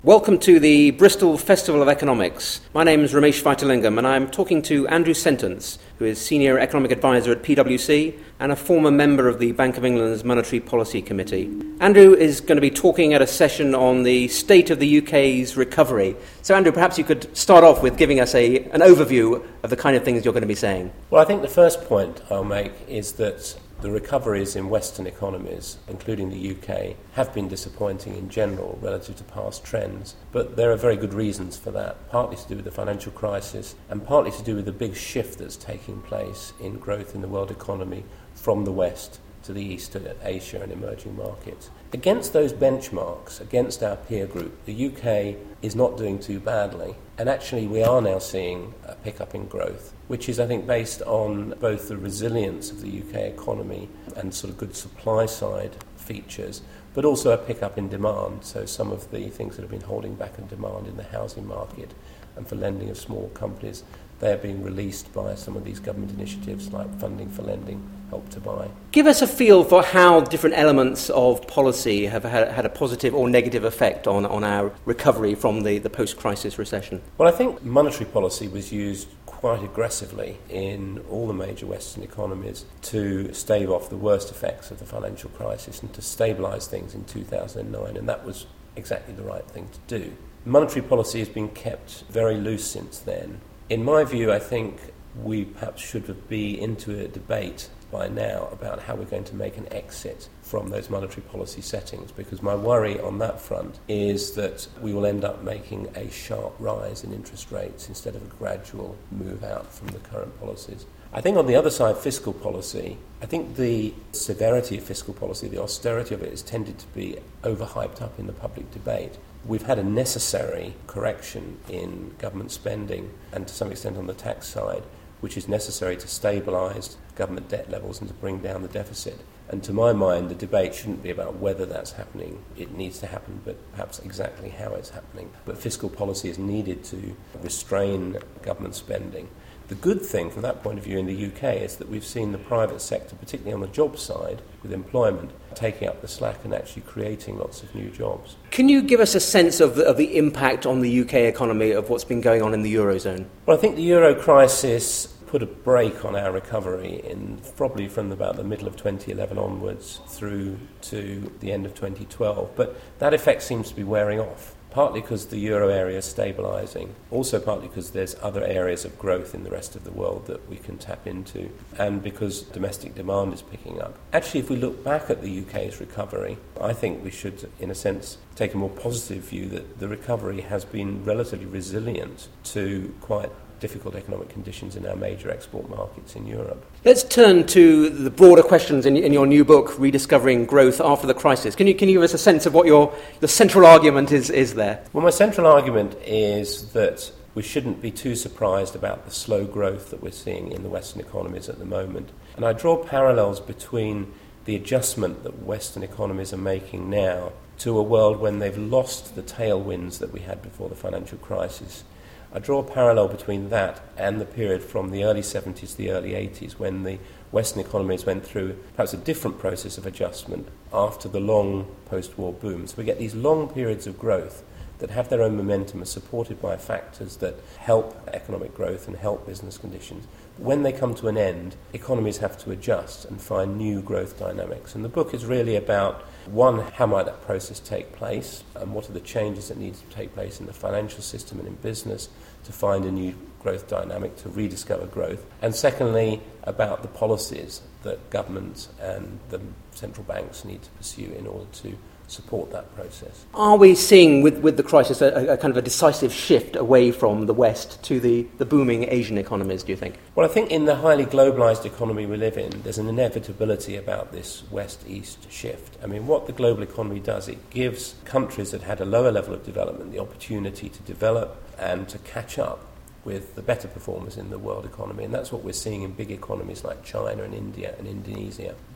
Welcome to the Bristol Festival of Economics. My name is Ramesh Vaitalingam and I'm talking to Andrew Sentence, who is Senior Economic Advisor at PwC and a former member of the Bank of England's Monetary Policy Committee. Andrew is going to be talking at a session on the state of the UK's recovery. So Andrew, perhaps you could start off with giving us an overview of the kind of things you're going to be saying. Well, I think the first point I'll make is that the recoveries in Western economies, including the UK, have been disappointing in general relative to past trends. But there are very good reasons for that, partly to do with the financial crisis and partly to do with the big shift that's taking place in growth in the world economy from the West to the East, to Asia and emerging markets. Against those benchmarks, against our peer group, the UK is not doing too badly. And actually we are now seeing a pickup in growth, which is, I think, based on both the resilience of the UK economy and sort of good supply side features, but also a pickup in demand. So some of the things that have been holding back in demand in the housing market and for lending of small companies, they're being released by some of these government initiatives like Funding for Lending, Help to Buy. Give us a feel for how different elements of policy have had a positive or negative effect on our recovery from the post-crisis recession. Well, I think monetary policy was used quite aggressively in all the major Western economies to stave off the worst effects of the financial crisis and to stabilise things in 2009, and that was exactly the right thing to do. Monetary policy has been kept very loose since then. In my view, I think we perhaps should be into a debate by now about how we're going to make an exit from those monetary policy settings, because my worry on that front is that we will end up making a sharp rise in interest rates instead of a gradual move out from the current policies. I think on the other side, fiscal policy, I think the severity of fiscal policy, the austerity of it, has tended to be overhyped up in the public debate. We've had a necessary correction in government spending and to some extent on the tax side, which is necessary to stabilise government debt levels and to bring down the deficit. And to my mind, the debate shouldn't be about whether that's happening. It needs to happen, but perhaps exactly how it's happening. But fiscal policy is needed to restrain government spending. The good thing from that point of view in the UK is that we've seen the private sector, particularly on the job side, with employment, taking up the slack and actually creating lots of new jobs. Can you give us a sense of the impact on the UK economy of what's been going on in the Eurozone? Well, I think the Euro crisis put a brake on our recovery probably from about the middle of 2011 onwards through to the end of 2012. But that effect seems to be wearing off, partly because the euro area is stabilising, also partly because there's other areas of growth in the rest of the world that we can tap into, and because domestic demand is picking up. Actually, if we look back at the UK's recovery, I think we should, in a sense, take a more positive view that the recovery has been relatively resilient to quite difficult economic conditions in our major export markets in Europe. Let's turn to the broader questions in your new book, Rediscovering Growth After the Crisis. Can you give us a sense of what the central argument is there? Well, my central argument is that we shouldn't be too surprised about the slow growth that we're seeing in the Western economies at the moment. And I draw parallels between the adjustment that Western economies are making now to a world when they've lost the tailwinds that we had before the financial crisis. I draw a parallel between that and the period from the early 70s to the early 80s when the Western economies went through perhaps a different process of adjustment after the long post-war boom. So we get these long periods of growth that have their own momentum, are supported by factors that help economic growth and help business conditions. But when they come to an end, economies have to adjust and find new growth dynamics. And the book is really about, one, how might that process take place, and what are the changes that need to take place in the financial system and in business to find a new growth dynamic, to rediscover growth. And secondly, about the policies that governments and the central banks need to pursue in order to support that process. Are we seeing with the crisis a kind of a decisive shift away from the West to the booming Asian economies, do you think? Well, I think in the highly globalised economy we live in, there's an inevitability about this West-East shift. I mean, what the global economy does, it gives countries that had a lower level of development the opportunity to develop and to catch up with the better performers in the world economy. And that's what we're seeing in big economies like China and India and Indonesia.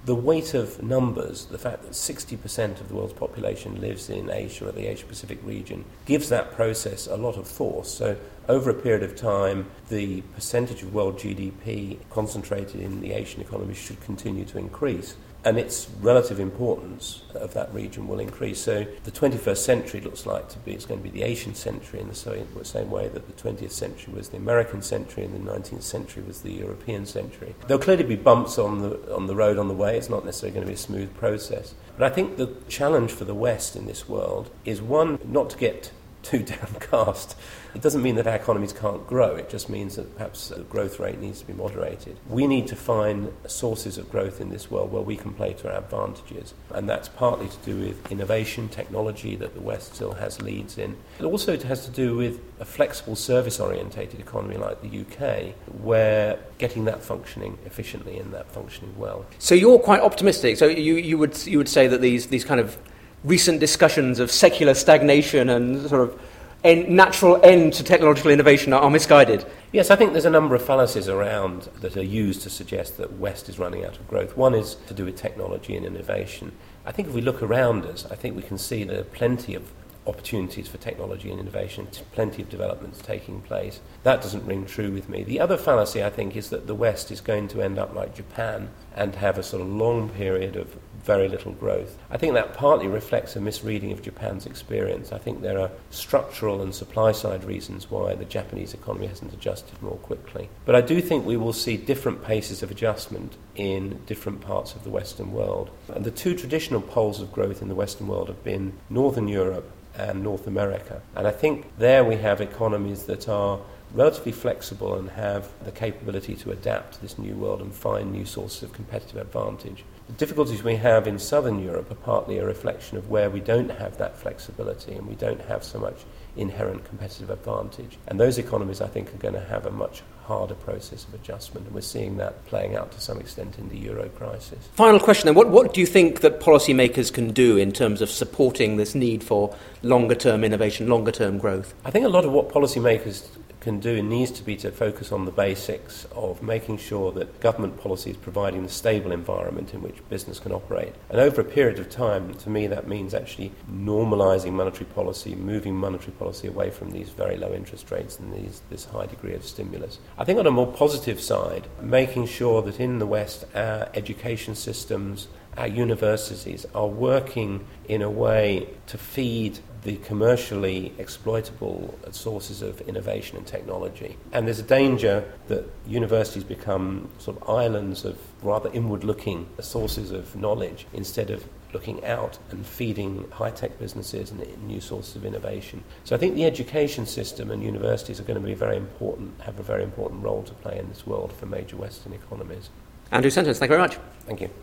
the weight of numbers, the fact that 60% of the world's population lives in Asia or the Asia-Pacific region, gives that process a lot of force. So over a period of time, the percentage of world GDP concentrated in the Asian economies should continue to increase, and its relative importance of that region will increase. So the 21st century looks like it's going to be the Asian century in the same way that the 20th century was the American century and the 19th century was the European century. There'll clearly be bumps on the road on the way. It's not necessarily going to be a smooth process. But I think the challenge for the West in this world is, one, not to get too downcast. It doesn't mean that our economies can't grow. It just means that perhaps the growth rate needs to be moderated. We need to find sources of growth in this world where we can play to our advantages. And that's partly to do with innovation, technology that the West still has leads in. It also has to do with a flexible service-orientated economy like the UK, where getting that functioning efficiently and that functioning well. So you're quite optimistic. So you would say that these kind of recent discussions of secular stagnation and sort of natural end to technological innovation are misguided? Yes, I think there's a number of fallacies around that are used to suggest that West is running out of growth. One is to do with technology and innovation. I think if we look around us, I think we can see there are plenty of opportunities for technology and innovation, plenty of developments taking place. That doesn't ring true with me. The other fallacy, I think, is that the West is going to end up like Japan and have a sort of long period of very little growth. I think that partly reflects a misreading of Japan's experience. I think there are structural and supply-side reasons why the Japanese economy hasn't adjusted more quickly. But I do think we will see different paces of adjustment in different parts of the Western world. And the two traditional poles of growth in the Western world have been Northern Europe and North America. And I think there we have economies that are relatively flexible and have the capability to adapt to this new world and find new sources of competitive advantage. The difficulties we have in Southern Europe are partly a reflection of where we don't have that flexibility and we don't have so much inherent competitive advantage. And those economies, I think, are going to have a much harder process of adjustment, and we're seeing that playing out to some extent in the euro crisis. Final question then. What do you think that policymakers can do in terms of supporting this need for longer-term innovation, longer-term growth? I think a lot of what policymakers can do needs to be to focus on the basics of making sure that government policy is providing a stable environment in which business can operate. And over a period of time, to me, that means actually normalising monetary policy, moving monetary policy away from these very low interest rates and this high degree of stimulus. I think on a more positive side, making sure that in the West our education systems, our universities are working in a way to feed the commercially exploitable sources of innovation and technology. And there's a danger that universities become sort of islands of rather inward-looking sources of knowledge instead of looking out and feeding high-tech businesses and new sources of innovation. So I think the education system and universities are going to be have a very important role to play in this world for major Western economies. Andrew Sentance, thank you very much. Thank you.